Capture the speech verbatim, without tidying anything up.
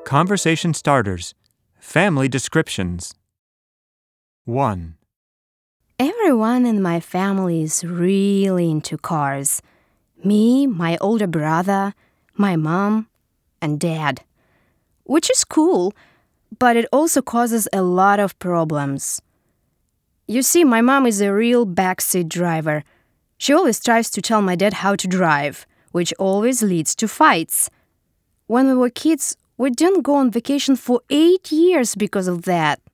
Conversation starters. Family descriptions. one. Everyone in my family is really into cars. Me, my older brother, my mom, and dad. Which is cool, but it also causes a lot of problems. You see, my mom is a real backseat driver. She always tries to tell my dad how to drive, which always leads to fights. When we were kids, we didn't go on vacation for eight years because of that.